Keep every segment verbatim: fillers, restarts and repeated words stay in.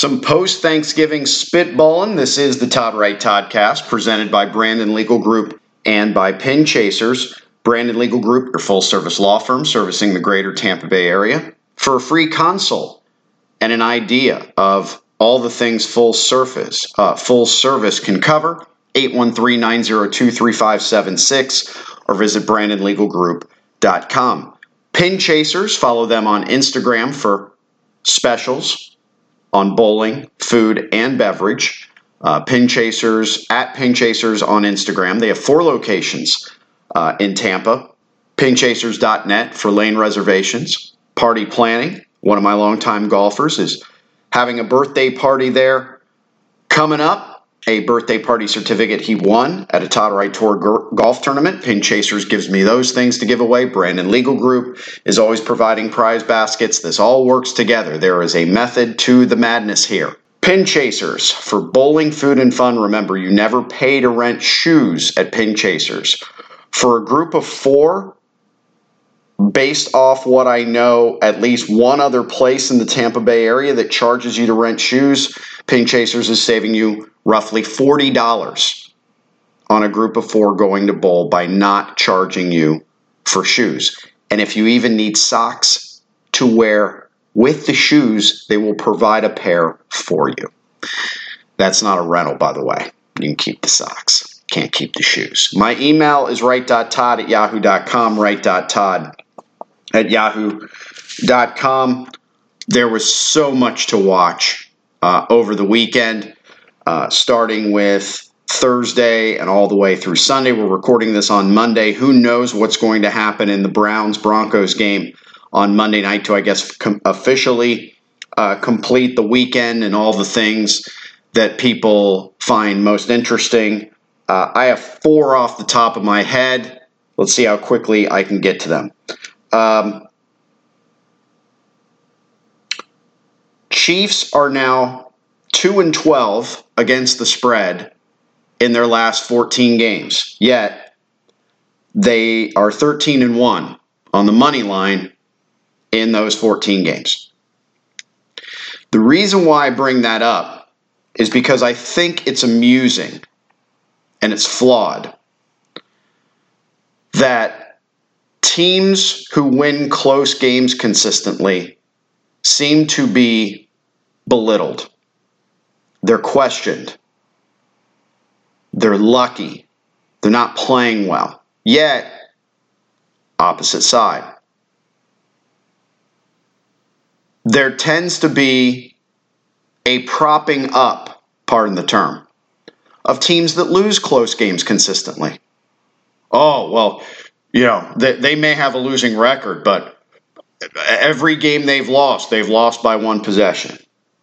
Some post-Thanksgiving spitballing. This is the Todd Wright Toddcast, presented by Brandon Legal Group and by Pin Chasers. Brandon Legal Group, your full-service law firm servicing the greater Tampa Bay area. For a free consult and an idea of all the things full surface, uh, full service can cover, eight one three, nine zero two, three five seven six or visit brandon legal group dot com. Pin Chasers, follow them on Instagram for specials on bowling, food, and beverage. Uh, Pin Chasers, at Pin Chasers on Instagram. They have four locations uh, in Tampa. pin chasers dot net for lane reservations. Party planning. One of my longtime golfers is having a birthday party there coming up. A birthday party certificate he won at a Todd Wright Tour g- golf tournament. Pin Chasers gives me those things to give away. Brandon Legal Group is always providing prize baskets. This all works together. There is a method to the madness here. Pin Chasers for bowling, food, and fun. Remember, you never pay to rent shoes at Pin Chasers. For a group of four, based off what I know, at least one other place in the Tampa Bay area that charges you to rent shoes, Pin Chasers is saving you roughly forty dollars on a group of four going to bowl by not charging you for shoes. And if you even need socks to wear with the shoes, they will provide a pair for you. That's not a rental, by the way. You can keep the socks. Can't keep the shoes. My email is wright dot todd at yahoo dot com, wright dot todd at yahoo dot com. There was so much to watch uh, over the weekend. Uh, starting with Thursday and all the way through Sunday. We're recording this on Monday. Who knows what's going to happen in the Browns-Broncos game on Monday night to, I guess, com- officially uh, complete the weekend and all the things that people find most interesting. Uh, I have four off the top of my head. Let's see how quickly I can get to them. Um, Chiefs are now two and twelve against the spread in their last fourteen games. Yet they are thirteen and one on the money line in those fourteen games. The reason why I bring that up is because I think it's amusing and it's flawed that teams who win close games consistently seem to be belittled. They're questioned. They're lucky. They're not playing well. Yet, opposite side. There tends to be a propping up, pardon the term, of teams that lose close games consistently. Oh, well, you know, they, they may have a losing record, but every game they've lost, they've lost by one possession.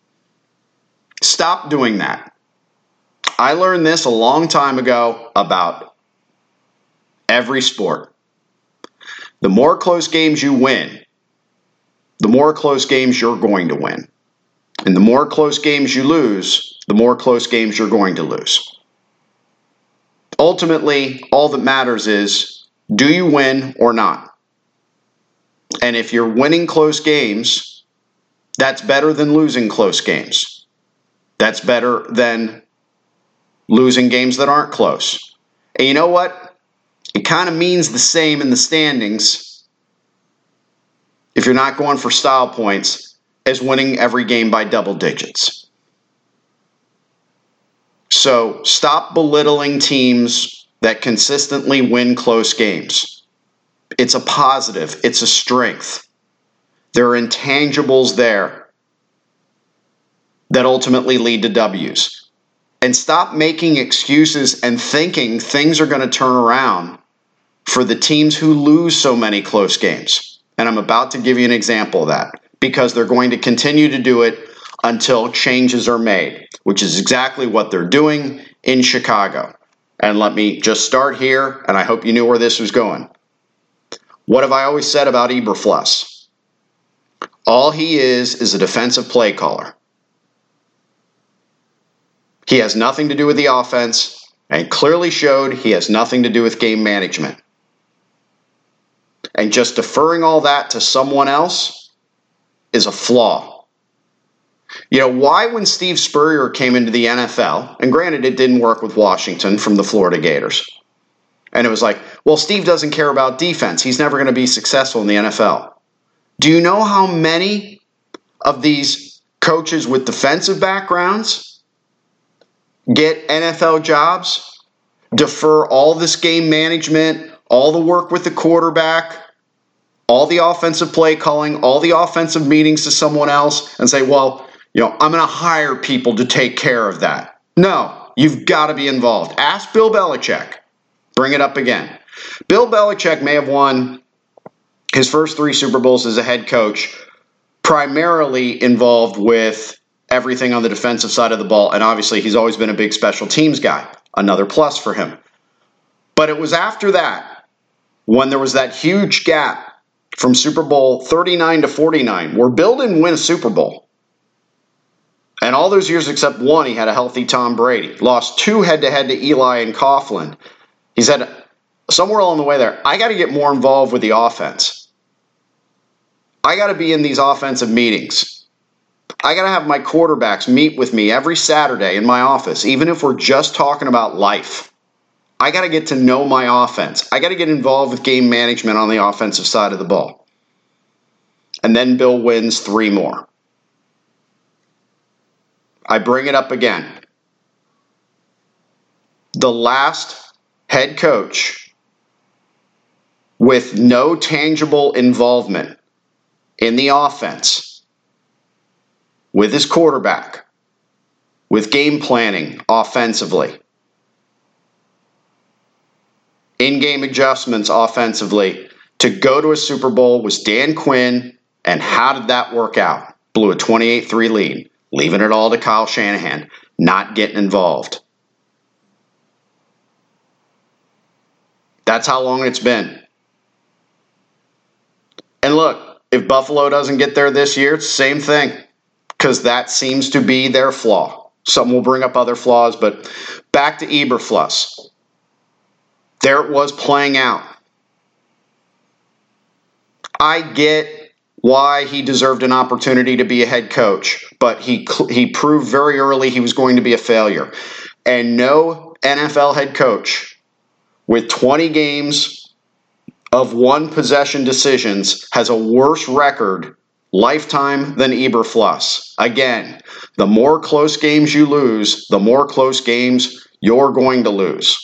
Stop doing that. I learned this a long time ago about every sport. The more close games you win, the more close games you're going to win. And the more close games you lose, the more close games you're going to lose. Ultimately, all that matters is, do you win or not? And if you're winning close games, that's better than losing close games. That's better than losing games that aren't close. And you know what? It kind of means the same in the standings, if you're not going for style points, as winning every game by double digits. So stop belittling teams that consistently win close games. It's a positive. It's a strength. There are intangibles there that ultimately lead to W's. And stop making excuses and thinking things are going to turn around for the teams who lose so many close games. And I'm about to give you an example of that, because they're going to continue to do it until changes are made, which is exactly what they're doing in Chicago. And let me just start here, and I hope you knew where this was going. What have I always said about Eberflus? All he is is a defensive play caller. He has nothing to do with the offense, and clearly showed he has nothing to do with game management. And just deferring all that to someone else is a flaw. You know, why when Steve Spurrier came into the N F L, and granted it didn't work with Washington from the Florida Gators, and it was like, well, Steve doesn't care about defense. He's never going to be successful in the N F L. Do you know how many of these coaches with defensive backgrounds get N F L jobs, defer all this game management, all the work with the quarterback, all the offensive play calling, all the offensive meetings to someone else, and say, well, you know, I'm going to hire people to take care of that. No, you've got to be involved. Ask Bill Belichick. Bring it up again. Bill Belichick may have won his first three Super Bowls as a head coach, primarily involved with everything on the defensive side of the ball, and obviously he's always been a big special teams guy. Another plus for him. But it was after that, when there was that huge gap from Super Bowl thirty-nine to forty-nine, where Bill didn't win a Super Bowl. And all those years except one, he had a healthy Tom Brady. Lost two head-to-head to Eli and Coughlin. He said, somewhere along the way there, I got to get more involved with the offense. I got to be in these offensive meetings. I got to have my quarterbacks meet with me every Saturday in my office, even if we're just talking about life. I got to get to know my offense. I got to get involved with game management on the offensive side of the ball. And then Bill wins three more. I bring it up again. The last head coach with no tangible involvement in the offense, with his quarterback, with game planning offensively, in-game adjustments offensively, to go to a Super Bowl was Dan Quinn, and how did that work out? Blew a twenty-eight three lead. Leaving it all to Kyle Shanahan, not getting involved. That's how long it's been. And look, if Buffalo doesn't get there this year, it's the same thing, because that seems to be their flaw. Some will bring up other flaws, but back to Eberflus. There it was playing out. I get why he deserved an opportunity to be a head coach, but he he proved very early he was going to be a failure. And no N F L head coach with twenty games of one possession decisions has a worse record lifetime than Eberflus. Again, the more close games you lose, the more close games you're going to lose.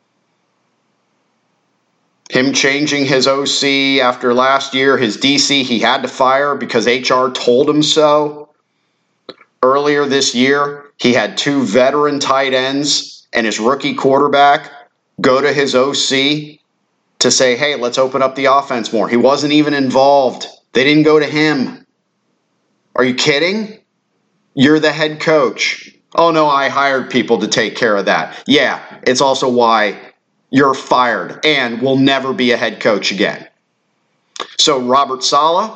Him changing his O C after last year, his D C he had to fire because H R told him so. Earlier this year, he had two veteran tight ends and his rookie quarterback go to his O C to say, hey, let's open up the offense more. He wasn't even involved. They didn't go to him. Are you kidding? You're the head coach. Oh, no, I hired people to take care of that. Yeah, it's also why you're fired and will never be a head coach again. So Robert Saleh,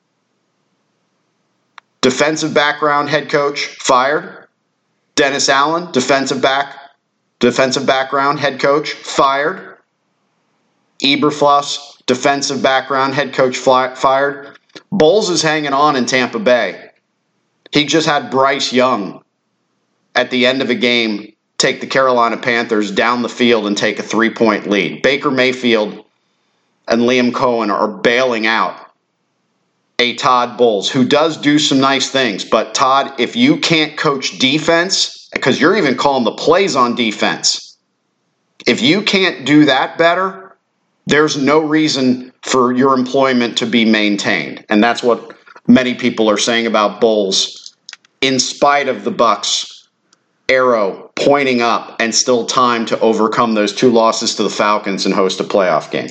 defensive background head coach, fired. Dennis Allen, defensive back, defensive background head coach, fired. Eberflus, defensive background head coach, fly, fired. Bowles is hanging on in Tampa Bay. He just had Bryce Young at the end of a game take the Carolina Panthers down the field and take a three-point lead. Baker Mayfield and Liam Cohen are bailing out a Todd Bowles, who does do some nice things. But Todd, if you can't coach defense, because you're even calling the plays on defense, if you can't do that better, there's no reason for your employment to be maintained. And that's what many people are saying about Bowles, in spite of the Bucs arrow pointing up and still time to overcome those two losses to the Falcons and host a playoff game.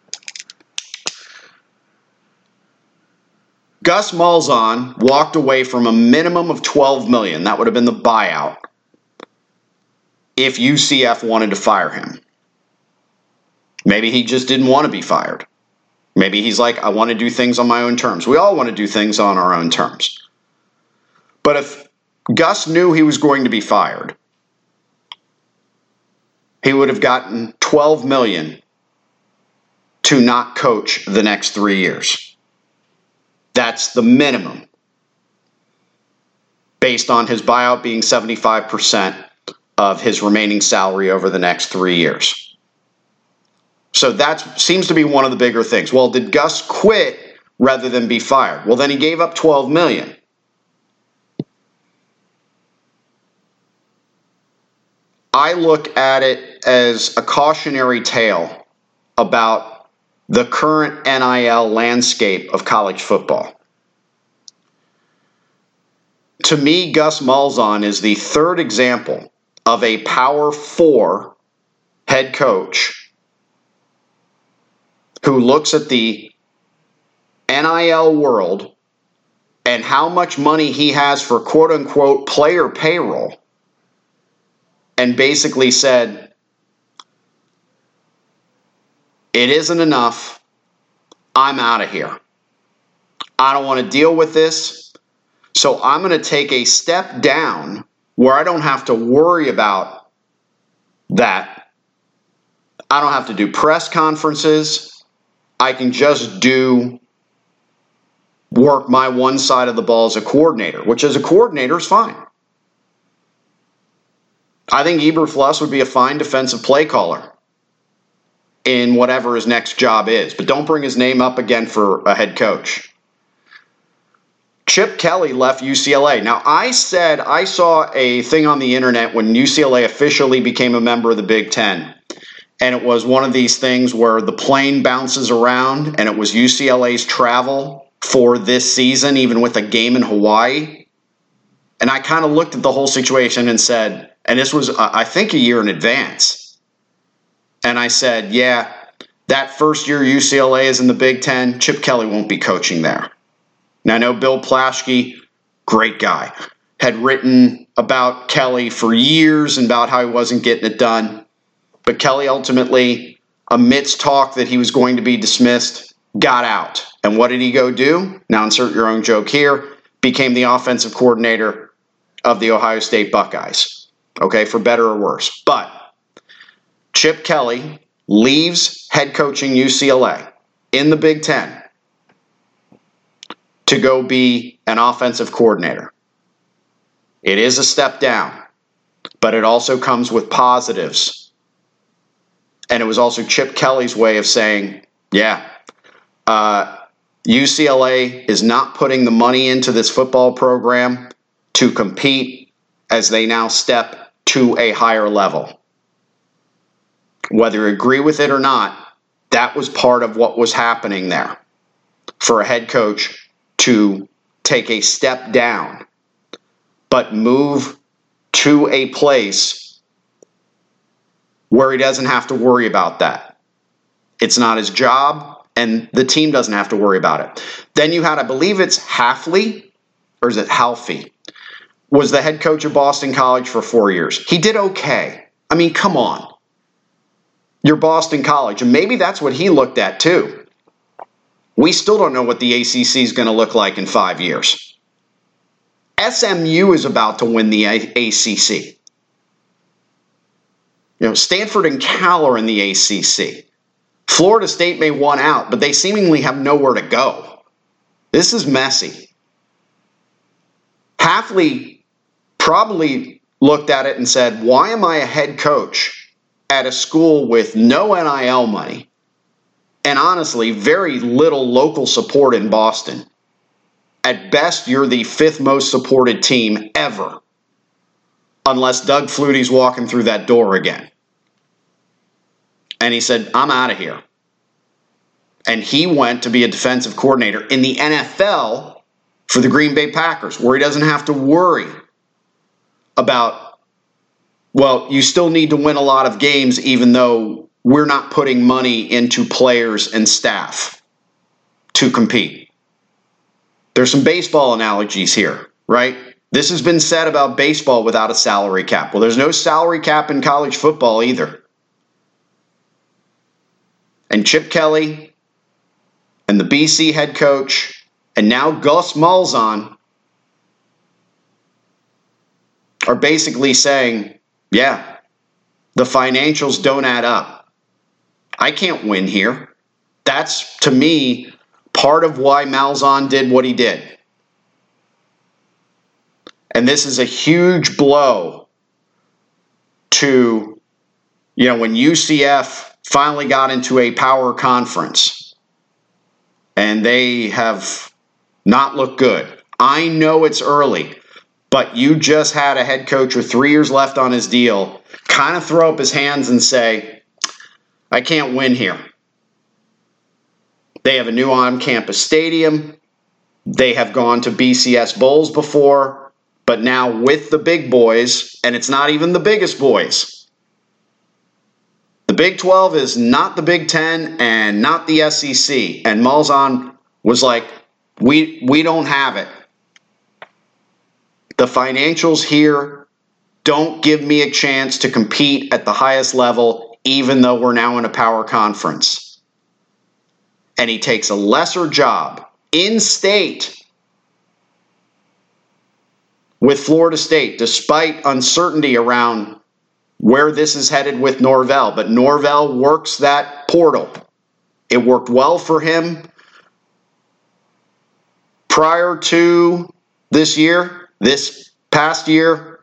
Gus Malzahn walked away from a minimum of twelve million dollars. That would have been the buyout if U C F wanted to fire him. Maybe he just didn't want to be fired. Maybe he's like, I want to do things on my own terms. We all want to do things on our own terms. But if Gus knew he was going to be fired, he would have gotten twelve million dollars to not coach the next three years. That's the minimum. based on his buyout being seventy-five percent of his remaining salary over the next three years. So that seems to be one of the bigger things. Well, did Gus quit rather than be fired? Well, then he gave up twelve million dollars. I look at it as a cautionary tale about the current N I L landscape of college football. To me, Gus Malzahn is the third example of a Power Four head coach who looks at the N I L world and how much money he has for quote-unquote player payroll and basically said, it isn't enough. I'm out of here. I don't want to deal with this. So I'm going to take a step down where I don't have to worry about that. I don't have to do press conferences. I can just do work my one side of the ball as a coordinator, which as a coordinator is fine. I think Eberflus would be a fine defensive play caller in whatever his next job is, but don't bring his name up again for a head coach. Chip Kelly left U C L A. Now, I said I saw a thing on the internet when U C L A officially became a member of the Big Ten, and it was one of these things where the plane bounces around, and it was U C L A's travel for this season, even with a game in Hawaii. And I kind of looked at the whole situation and said, and this was, uh, I think, a year in advance. And I said, yeah, that first year U C L A is in the Big Ten, Chip Kelly won't be coaching there. Now, I know Bill Plaschke, great guy, had written about Kelly for years and about how he wasn't getting it done. But Kelly ultimately, amidst talk that he was going to be dismissed, got out. And what did he go do? Now insert your own joke here. Became the offensive coordinator of the Ohio State Buckeyes. Okay, for better or worse. But Chip Kelly leaves head coaching U C L A in the Big Ten to go be an offensive coordinator. It is a step down, but it also comes with positives. And it was also Chip Kelly's way of saying, yeah, uh, U C L A is not putting the money into this football program to compete as they now step to a higher level. Whether you agree with it or not, that was part of what was happening there for a head coach to take a step down, but move to a place where he doesn't have to worry about that. It's not his job, and the team doesn't have to worry about it. Then you had, I believe it's Hafley, or is it Halfie, was the head coach of Boston College for four years. He did okay. I mean, come on. You're Boston College, and maybe that's what he looked at too. We still don't know what the A C C is going to look like in five years. S M U is about to win the A C C. You know, Stanford and Cal are in the A C C. Florida State may want out, but they seemingly have nowhere to go. This is messy. Hafley probably looked at it and said, why am I a head coach at a school with no N I L money? And honestly, very little local support in Boston. At best, you're the fifth most supported team ever. Unless Doug Flutie's walking through that door again. And he said, I'm out of here. And he went to be a defensive coordinator in the N F L for the Green Bay Packers, where he doesn't have to worry about, well, you still need to win a lot of games even though we're not putting money into players and staff to compete. There's some baseball analogies here, right? This has been said about baseball without a salary cap. Well, there's no salary cap in college football either. And Chip Kelly and the B C head coach and now Gus Malzahn are basically saying, yeah, the financials don't add up. I can't win here. That's, to me, part of why Malzahn did what he did. And this is a huge blow to, you know, when U C F finally got into a power conference and they have not looked good. I know it's early, but you just had a head coach with three years left on his deal kind of throw up his hands and say, I can't win here. They have a new on-campus stadium. They have gone to B C S Bowls before, but now with the big boys, and it's not even the biggest boys. The Big twelve is not the Big ten and not the S E C. And Malzahn was like, we, we don't have it. The financials here don't give me a chance to compete at the highest level, even though we're now in a power conference. And he takes a lesser job in state with Florida State, despite uncertainty around where this is headed with Norvell. But Norvell works that portal. It worked well for him prior to this year. This past year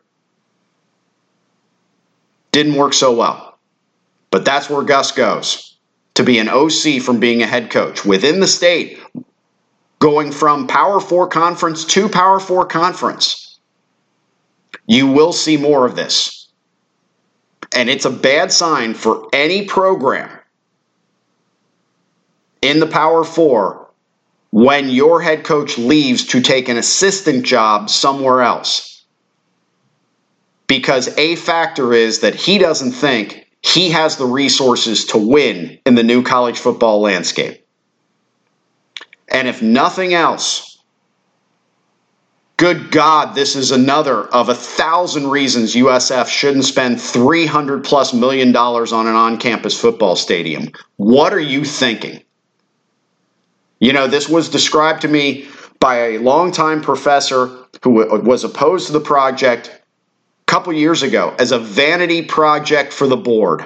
didn't work so well. But that's where Gus goes, to be an O C from being a head coach within the state, going from Power Four conference to Power Four conference. You will see more of this. And it's a bad sign for any program in the Power Four when your head coach leaves to take an assistant job somewhere else. Because a factor is that he doesn't think he has the resources to win in the new college football landscape. And if nothing else, good God, this is another of a thousand reasons U S F shouldn't spend three hundred plus million dollars on an on-campus football stadium. What are you thinking? You know, this was described to me by a longtime professor who was opposed to the project a couple years ago as a vanity project for the board.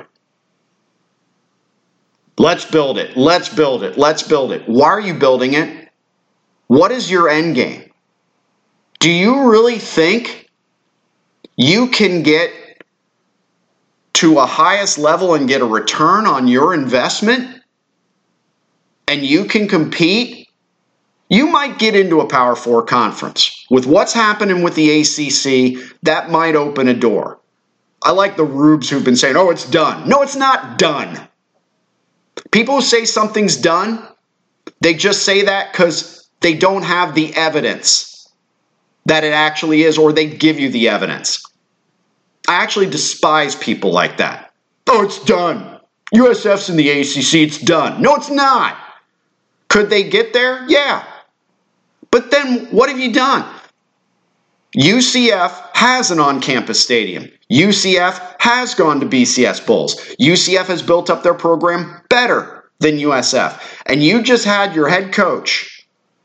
Let's build it. Let's build it. Let's build it. Why are you building it? What is your end game? Do you really think you can get to a highest level and get a return on your investment? And you can compete? You might get into a Power Four conference. With what's happening with the A C C, that might open a door. I like the rubes who've been saying, oh, it's done. No, it's not done. People who say something's done, they just say that because they don't have the evidence that it actually is, or they give you the evidence. I actually despise people like that. Oh, it's done. U S F's in the A C C, it's done. No, it's not. Could they get there? Yeah. But then what have you done? U C F has an on-campus stadium. U C F has gone to B C S Bowls. U C F has built up their program better than U S F. And you just had your head coach,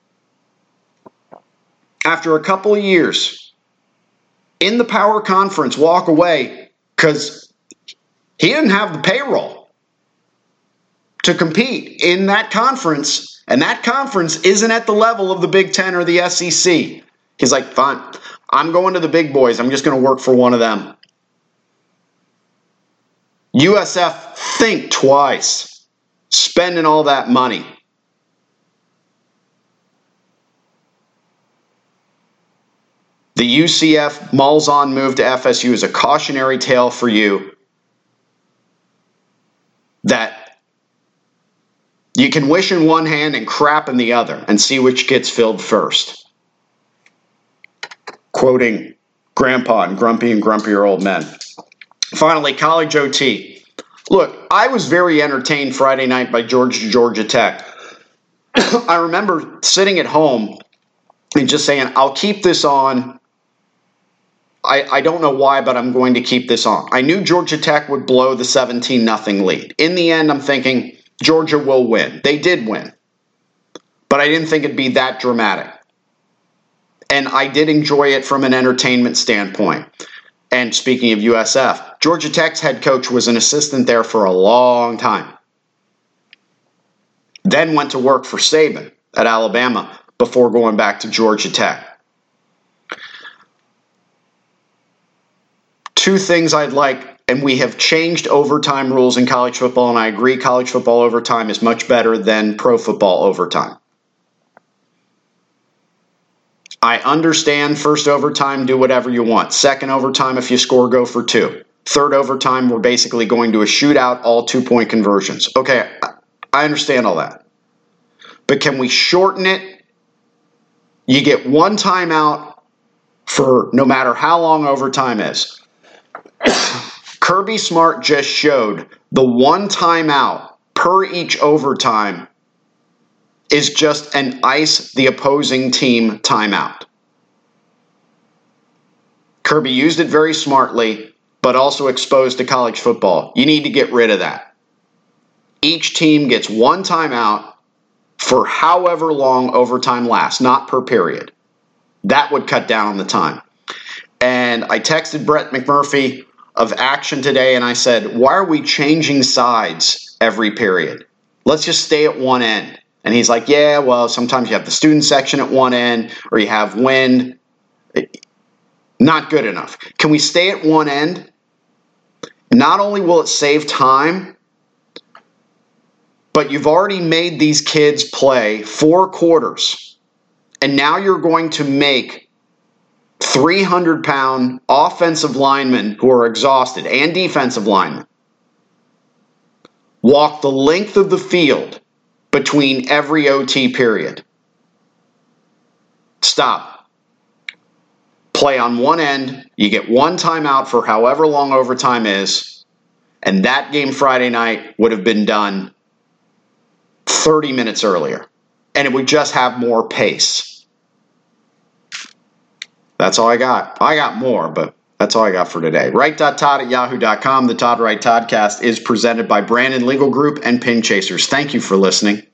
after a couple of years in the power conference, walk away because he didn't have the payroll to compete in that conference. And that conference isn't at the level of the Big Ten or the S E C. He's like, fine, I'm going to the big boys. I'm just going to work for one of them. U S F, think twice, spending all that money. The U C F Malzahn move to F S U is a cautionary tale for you that you can wish in one hand and crap in the other and see which gets filled first. Quoting Grandpa and Grumpy and Grumpier Old Men. Finally, college O T. Look, I was very entertained Friday night by Georgia, Georgia Tech. I remember sitting at home and just saying, I'll keep this on. I, I don't know why, but I'm going to keep this on. I knew Georgia Tech would blow the seventeen nothing lead. In the end, I'm thinking Georgia will win. They did win. But I didn't think it'd be that dramatic. And I did enjoy it from an entertainment standpoint. And speaking of U S F, Georgia Tech's head coach was an assistant there for a long time. Then went to work for Saban at Alabama before going back to Georgia Tech. two things I'd like, and we have changed overtime rules in college football, and I agree college football overtime is much better than pro football overtime. I understand first overtime, do whatever you want. Second overtime, if you score, go for two. Third overtime, we're basically going to a shootout, all two-point conversions. Okay, I understand all that. But can we shorten it? You get one timeout for no matter how long overtime is. Kirby Smart just showed the one timeout per each overtime is just an ice the opposing team timeout. Kirby used it very smartly, but also exposed to college football. You need to get rid of that. Each team gets one timeout for however long overtime lasts, not per period. That would cut down on the time. And I texted Brett McMurphy of Action today, and I said, why are we changing sides every period? Let's just stay at one end. And he's like, yeah, well, sometimes you have the student section at one end, or you have wind. Not good enough. Can we stay at one end? Not only will it save time, but you've already made these kids play four quarters, and now you're going to make three hundred pound offensive linemen who are exhausted and defensive linemen walk the length of the field between every O T period. Stop. Play on one end. You get one timeout for however long overtime is, and that game Friday night would have been done thirty minutes earlier, and it would just have more pace. That's all I got. I got more, but that's all I got for today. Wright dot Todd at yahoo dot com. The Todd Wright Toddcast is presented by Brandon Legal Group and Pin Chasers. Thank you for listening.